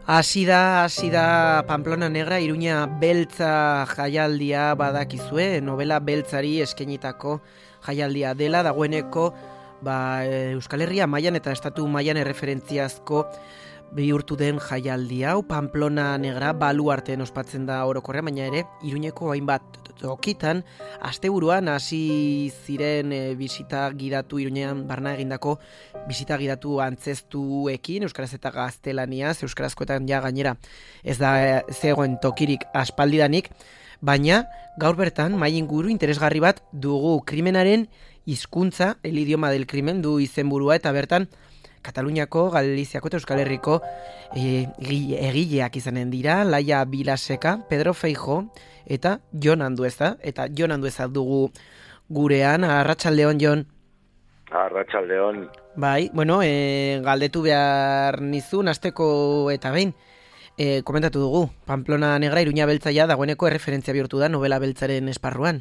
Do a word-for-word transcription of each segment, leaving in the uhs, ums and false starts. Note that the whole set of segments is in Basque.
Hasi da, hasi da Pamplona Negra, Iruña Beltza jaialdia badakizue, novela beltzari eskenitako jaialdia dela, dagoeneko ba, Euskal Herria mailan eta estatu mailan erreferentziazko bihurtu den jaialdi hau. Pamplona Negra baluartean ospatzen da orokorrean, baina ere Iruñeko hainbat tokitan asteburuan hasi ziren e, bisita gidatu Iruñean barna egindako bisita gidatu antzeztuekin, euskaraz eta gaztelaniaz, euskarazkoetan ja gainera ez da zegoen tokirik aspaldidanik, baina gaur bertan mai inguru interesgarri bat dugu, krimenaren hizkuntza, el idioma del crimen du izenburua, eta bertan Kataluniako, Galiziako eta Euskal Herriko e, egileak izanen dira, Laia Bilaseka, Pedro Feijo eta Jon Andueza, eta Jon Andueza dugu gurean. Arratsaldeon, Jon. Arratsaldeon. Bai, bueno, e, galdetu behar nizun, asteko eta behin, e, komentatu dugu, Pamplona Negra, Iruña Beltzaia dagoeneko erreferentzia bihurtu da novela beltzaren esparruan.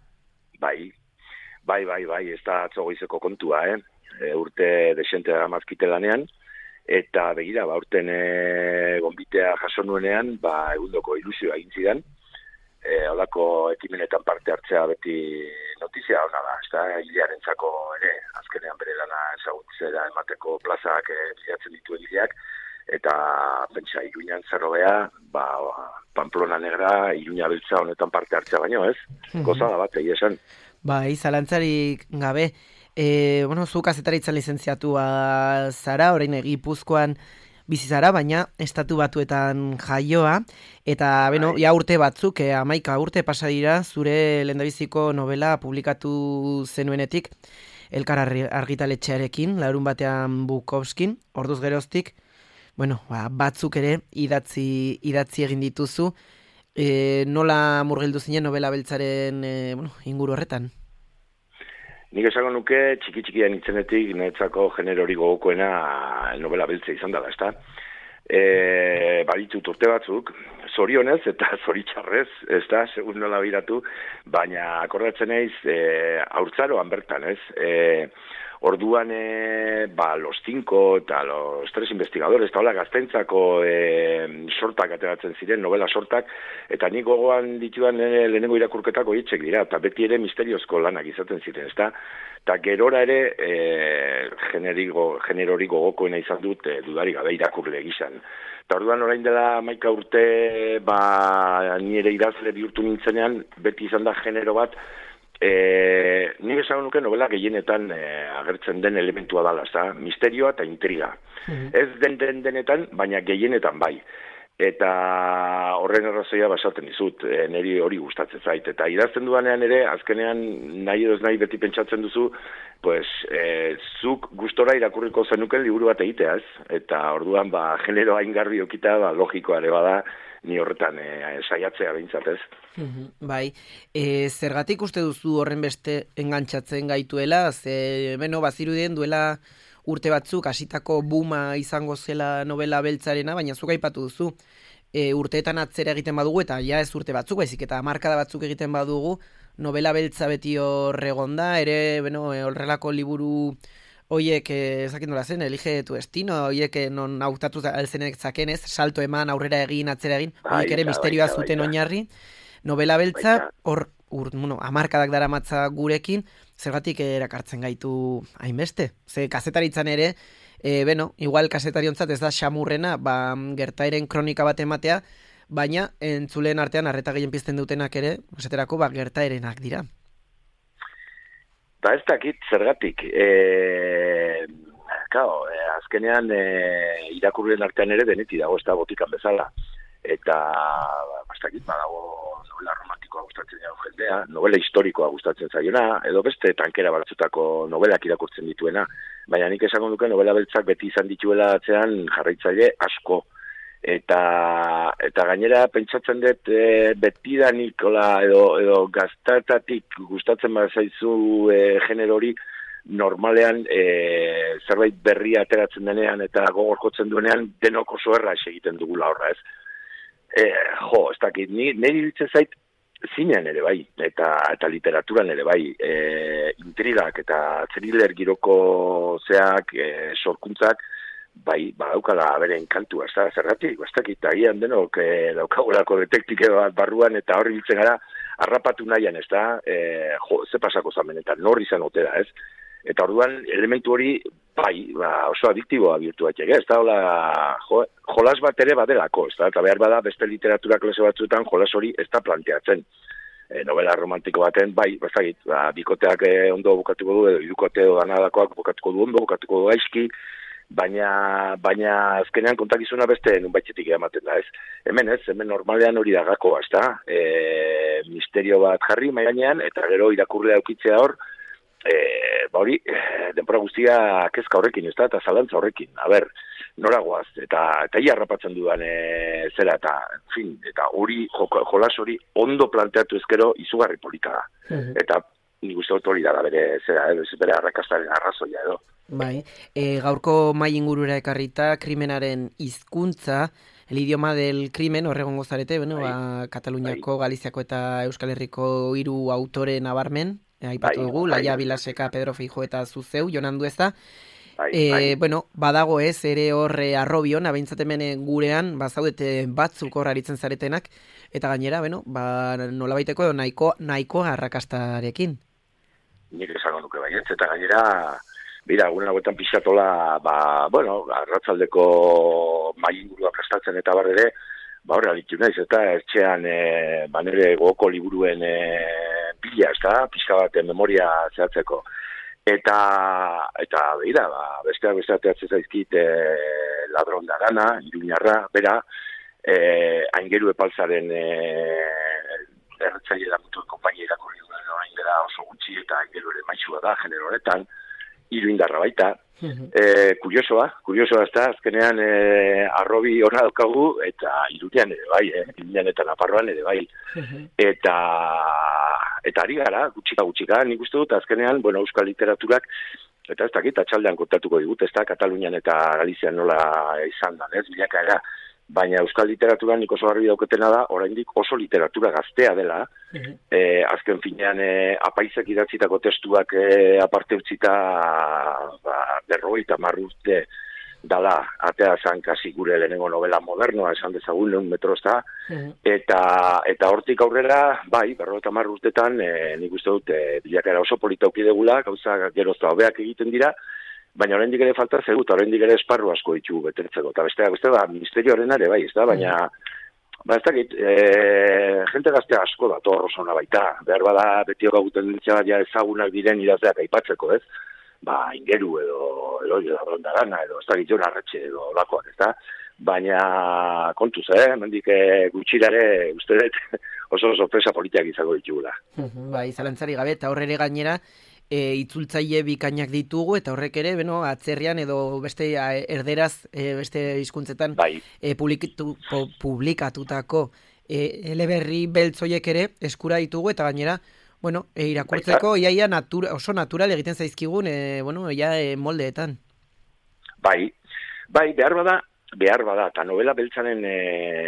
Bai, bai, bai, bai, ez da atzogoizeko kontua, eh? E, urte desente da mazkite lanean, eta begira, ba, urten e, gonbitea jaso nuenean, ba, egundoko ilusioa egin zidan, e, holako ekimenetan parte hartzea beti notizia hona da, ez da, hilearentzako ere, azkenean bere lana ezagutzera emateko plazak e, bilatzen ditu egileak, eta pentsa, Iruñan zerrobea, ba, Pamplona Negra, Iruña Beltza honetan parte hartzea baino, ez? Goza da bat, egia esan. Bai, zalantzarik gabe. E, bueno, zu kazetaritzan lizentziatua zara, orain Gipuzkoan bizi zara, baina estatu batuetan jaioa, eta beno, ja urte batzuk, eh, amaika urte pasa dira, zure lehendabiziko novela publikatu zenuenetik, Elkar argitaletxearekin, larun batean Bukowskin, orduz geroztik, bueno, ba, batzuk ere idatzi, idatzi egin dituzu, e, nola murgildu zinen novela beltzaren e, bueno, inguru horretan? Nik esango nuke, txiki-txikian itzenetik, niretzako generori gogokoena novela beltza izan dela, ezta? E, baditut urte batzuk, zorionez eta zoritxarrez, ez da, segun nola biratu, baina akordatzen naiz, e, haurtzaroan bertan, ez? E, orduan, e, ba, los cinco eta los tres investigadores, eta hola gaztentzako e, sortak ateratzen ziren, novela sortak, eta nik gogoan ditudan e, lehenengo irakurketak horietxek dira, eta beti ere misteriozko lanak izaten ziren, ez da? Eta gerora ere e, generori gogokoena izan dut e, dudarik gabe irakurle gizan. Eta orduan orain dela maika urte, ba, nire idazle bihurtu nintzenean, beti izan da genero bat, E, nik esan nuke novela gehienetan e, agertzen den elementua dala, ezta? Misterioa eta intriga. Mm-hmm. Ez den den denetan, baina gehienetan bai. Eta horren arrazoia basaten dizut, e, niri hori gustatzen zait. Eta idazten dudanean ere, azkenean nahi edo nahi beti pentsatzen duzu, pues, e, zuk gustora irakurriko zenuken liburu bat egitea, ez? Eta orduan, ba, genero haingarri okita, ba, logikoa ere bada, ni horretan e, saiatzea behintzat, ez? Mm-hmm. Bai, e, zergatik uste duzu horren beste engantzatzen gaituela, ze, beno, bazirudien duela urte batzuk hasitako buma izango zela novela beltzarena, baina zuk aipatu duzu, e, urteetan atzera egiten badugu, eta ja ez urte batzuk, baizik eta hamarkada batzuk egiten badugu, novela beltza beti horregonda, ere, beno, horrelako liburu oiek, ezakin nola zen, elige tu destino, oiek non hautatu alzenek zakenez, salto eman, aurrera egin, atzera egin, oiek ere misterioa zuten oinarri, novela beltza, hor, bueno, hamarkadak dara matza gurekin, zergatik erakartzen gaitu hainbeste. Ze kazetaritzan ere, e, beno, igual kazetariontzat ez da xamurrena, ba, gertaeren kronika bat ematea, baina entzuleen artean arreta gehien pizten dutenak ere, esaterako, ba, gertaerenak dira. Ba ez dakit zergatik, e, kao, e, azkenean e, irakurren artean ere deneti dago, ez da botikan bezala. Eta, ba ez dakit, badago novela romantikoa gustatzen dago jendea, novela historikoa gustatzen zaiona, edo beste tankera batzutako novelak irakurtzen dituena. Baina nik esango duke novela beltzak beti izan dituela atzean jarraitzaile asko. Eta, eta gainera pentsatzen dut e, betidanik edo, edo gaztatatik gustatzen bat zaizu e, genero hori normalean e, zerbait berria ateratzen denean eta gogor jotzen duenean denok oso erraz egiten dugula horra, ez? E, jo, ez dakit, niri ditzen zait zinean ere bai, eta, eta literaturan ere bai, e, intrigak eta thriller giroko zeak, e, sorkuntzak, bai, badaukala beren kantua, ez da, zergatik, ez dakit, agian denok e, daukagolako detektike bat barruan, eta horri biltzen gara, harrapatu nahian, ez da, e, jo, ze pasako zamen, eta nor izan ote da, ez? Eta orduan, elementu hori, bai, ba, oso adiktiboa bihurtu bat ez da, hola, jo, jolas bat ere badelako, ez da, eta behar bada, beste literatura klase batzuetan, jolas hori ez da planteatzen. E, novela romantiko baten, bai, bazagit, ba, bikoteak e, ondo bukatuko du, edo irukote edo ganadakoak bukatuko du ondo, bukatuko du gaizki, baina baina azkenean kontakizuna beste nunbaitetik ematen da, ez? Hemen ez, hemen normalean hori da gakoa, ez da? E, misterio bat jarri mahai gainean, eta gero irakurlea aukitzea hor, e, ba hori, denbora guztia kezka horrekin, ez da? Eta zalantza horrekin, a ber, noragoaz, eta eta ia harrapatzen dudan e, zera, eta, en fin, eta hori, jolas hori ondo planteatu ezkero izugarri polita da. Mm-hmm. Eta nik uste dut hori da bere zera, eh, bere arrakastaren arrazoia edo. Bai, e, gaurko mai ingurura ekarrita, krimenaren hizkuntza, el idioma del crimen, horregongo zarete, bueno, bai. Ba, Kataluniako, bai. Galiziako eta Euskal Herriko hiru autore nabarmen, aipatu bai, dugu, bai. Laia Bilaseka, Pedro Feijo eta Zuzeu, Jonandu ez da. Bai, e, bai. Bueno, badago ez, ere horre arrobion, abeintzat hemen gurean, bazaudete batzuk hor aritzen zaretenak, eta gainera, bueno, ba, nola baiteko nahiko, nahiko arrakastarekin. Nik esango nuke baietz, eta gainera, bera, egunen hauetan pixatola, ba, bueno, arratzaldeko mai inguruak prestatzen eta bar ere, ba, horre alitu naiz, eta ertxean, e, ba, nire gogoko liburuen e, bila, ez da, pixka bat memoria zehatzeko. Eta, eta, bera, ba, besteak besteak teatzen zaizkit e, ladron da gana, iruñarra, bera, e, aingeru epaltzaren e, erretzaile da mutuen kompainia irakurri duen, hain gara oso gutxi eta aingeru ere maixua da, genero honetan, iruindarra baita. Uh-huh. E, kuriosoa, kuriosoa ez da, azkenean e, arrobi hona daukagu, eta irunean ere bai, eh? Irunean eta Naparroan ere bai. Uh-huh. Eta, eta ari gara, gutxika gutxika, nik uste dut, azkenean, bueno, euskal literaturak, eta ez dakit, atxaldean kontatuko digut, ez da, Katalunian eta Galizian nola izan da, ez, bilakaera, baina euskal literatura nik oso garbi dauketena da, oraindik oso literatura gaztea dela, uh-huh. e, azken finean e, apaizek idatzitako testuak e, aparte utzita ba, berrogeita hamar urte dala, atea zan kasi gure lehenengo novela modernoa, esan dezagun lehun metro ez da, uh-huh. eta, eta hortik aurrera, bai, berrogeita hamar urtetan, e, nik uste dut, e, bilakera oso polita ukidegula, gauza gerozta hobeak egiten dira, baina oraindik ere falta zegut, oraindik ere esparru asko ditugu betetzeko, eta besteak beste, ba, ministerioaren ere, bai, ez da, baina, ba, ez dakit, e, jente gaztea asko da, torro zona baita, behar bada, beti hori guten dintzea bat, ja ezagunak diren idazteak aipatzeko, ez, ba, ingeru edo, edo, edo, rondarana, edo, ez dakit, Jon Arretxe, edo, lakoak, ez da, baina, kontuz, eh, mendik e, gutxirare, uste dut, oso sorpresa politiak izango ditugula. Bai, zalantzari gabe, eta horre gainera, E, itzultzaile bikainak ditugu, eta horrek ere, beno, atzerrian edo beste a, erderaz, e, beste hizkuntzetan bai. e, publikatu, pu, publikatutako e, eleberri beltzoiek ere eskura ditugu, eta gainera, bueno, e, irakurtzeko bai, iaia natura, oso natural egiten zaizkigun, e, bueno, ia e, moldeetan. Bai, bai, behar bada, behar bada, eta novela beltzanen e,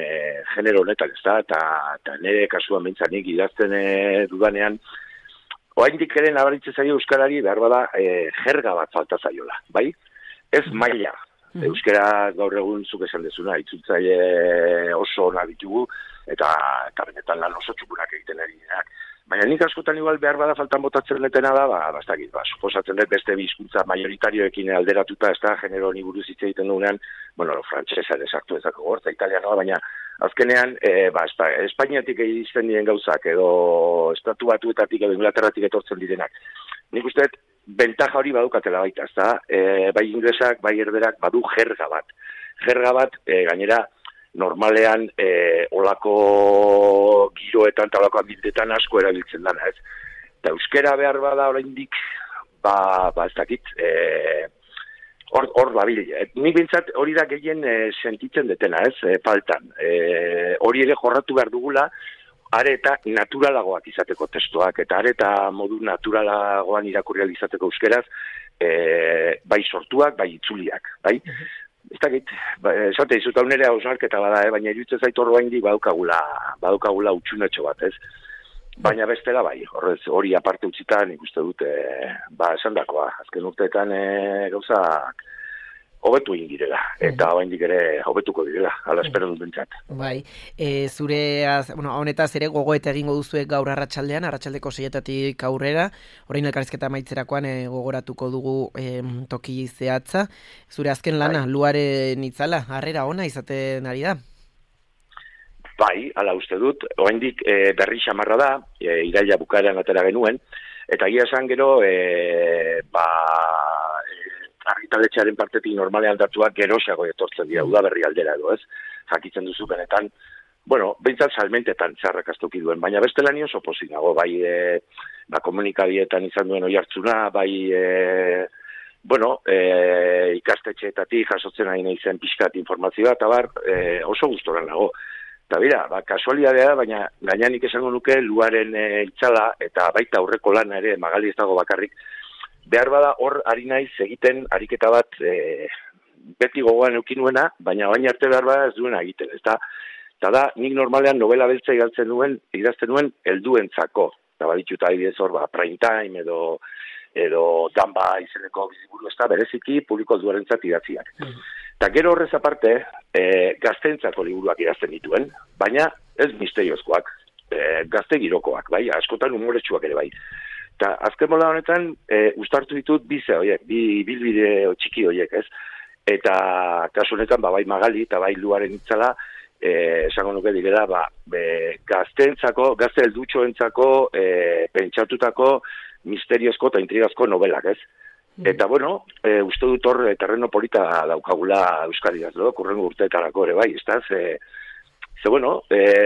genero honetan, ez da, eta, eta nire kasuan bentzanik idazten e, dudanean, oraindik ere nabaritzen zaio euskarari behar bada e, jerga bat falta zaiola, bai? Ez maila. Mm-hmm. Euskara gaur egun zuk esan dezuna, itzultzaile oso ona ditugu, eta, eta benetan lan oso txukunak egiten ari direnak. Baina nik askotan igual behar bada faltan botatzen letena da, ba, bastakit, ba, suposatzen dut beste bizkuntza majoritarioekin alderatuta, ez da, genero ni buruz hitz egiten dugunean, bueno, frantsesa ere sartu ezako gortza, italianoa, baina azkenean, e, ba, Espa, Espainiatik egizten diren gauzak, edo estatu batuetatik, edo Inglaterratik etortzen direnak. Nik uste, bentaja hori badukatela baita, ez da, e, bai inglesak, bai erderak, badu jerga bat. Jerga bat, e, gainera, normalean e, olako giroetan eta olako ambientetan asko erabiltzen dana, ez? Eta euskera behar bada oraindik, ba, ba ez dakit, e, hor, hor babil. Nik bintzat hori da gehien e, sentitzen detena, ez? E, faltan. E, hori ere jorratu behar dugula, are eta naturalagoak izateko testuak, eta are eta modu naturalagoan irakurrial izateko euskeraz, e, bai sortuak, bai itzuliak, bai? Ez dakit, ba, esate izut hau nire hausnarketa bada, eh? Baina iruditzen zait hor baindik badukagula, badukagula utxunetxo bat, ez? Baina bestela bai, horrez, hori aparte utzitan ikuste dute, ba, esan dakoa, azken urteetan e, gauzak hobetu egin direla, eta oraindik ere hobetuko direla, hala espero dut bentsat. Bai, e, zure, az, bueno, honetaz ere gogoeta egingo duzuek gaur arratsaldean, arratsaldeko seietatik aurrera, orain elkarrizketa amaitzerakoan e, gogoratuko dugu e, toki zehatza. Zure azken lana, bai. Luaren itzala, harrera ona izaten ari da? Bai, hala uste dut, oraindik e, berri xamarra da, e, iraila bukaeran atera genuen, eta egia esan gero, e, ba, argitaletxearen partetik normalean datuak geroxago etortzen dira, udaberri aldera edo, ez? Jakitzen duzu benetan, bueno, behintzat salmentetan txarrak astuki duen, baina beste lan oso pozik nago, bai e, ba, komunikabietan izan duen oihartzuna, bai, e, bueno, e, ikastetxeetatik jasotzen ari nahi zen pixkat informazioa, eta bar, e, oso gustoran nago. Eta bera, ba, kasualidadea, baina gainenik esango nuke luaren e, itzala, eta baita aurreko lana ere, Magali ez dago bakarrik, behar bada hor ari naiz egiten ariketa bat e, beti gogoan eukinuena, baina baina arte behar bada ez duena egiten. Eta, eta da, nik normalean novela beltza idazten duen, idazten duen helduentzako. Eta baditut adibidez hor, ba, prime time edo, edo danba izeneko biziburu ez da, bereziki publiko duarentzat idatziak. Eta gero horrez aparte, e, gaztentzako liburuak idazten dituen, baina ez misteriozkoak, e, gazte girokoak, bai, askotan humoretsuak ere bai. Eta azken mola honetan, e, ustartu ditut bize horiek, bi bilbide txiki horiek, ez? Eta kasu honetan, ba, bai Magali eta bai Luaren itzala, e, esango nuke direla, ba, be, gaztentzako, gazte heldutxoentzako, e, pentsatutako, misteriozko eta intrigazko novelak, ez? Eta, bueno, e, uste dut hor terreno polita daukagula Euskadi gazlo, kurrengo urteetarako ere bai, ez da, ze... Ze, bueno,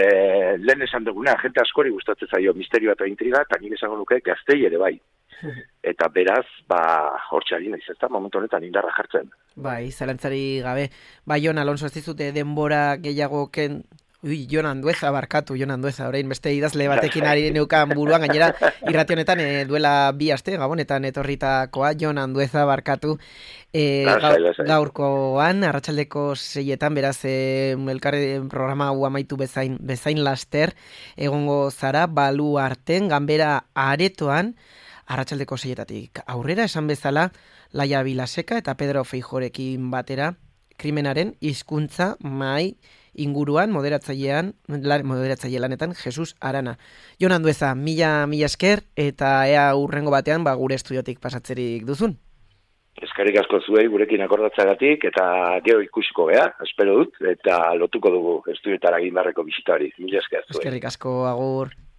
e, lehen esan duguna, jente askori gustatzen zaio misterioa eta intriga, eta nik esango nuke gaztei ere bai. Eta beraz, ba, hortxari naiz, ez da, momentu honetan indarra jartzen. Bai, zalantzari gabe. Ba, Jon Alonso, ez dizute denbora gehiago ken... Ui, Jon Andueza, barkatu, Jon Andueza, orain beste idazle batekin ari neukan buruan, gainera irrati honetan e, duela bi aste, gabonetan etorritakoa, Jon Andueza, barkatu, e, gaur, gaurkoan, arratsaldeko seietan, beraz, e, elkarre programa hau amaitu bezain, bezain laster, egongo zara, balu arten, ganbera aretoan, arratsaldeko seietatik aurrera, esan bezala, Laia Vilaseka eta Pedro Feijorekin batera, krimenaren hizkuntza mai inguruan, moderatzailean, moderatzaile lanetan, Jesus Arana. Jon Andueza, mila, mila esker, eta ea urrengo batean, ba, gure estudiotik pasatzerik duzun. Eskerrik asko zuei gurekin akordatzagatik, eta gero ikusiko gea, espero dut, eta lotuko dugu estudioetara egin beharreko bisitari. Mila esker zuei. Eskerrik asko, agur.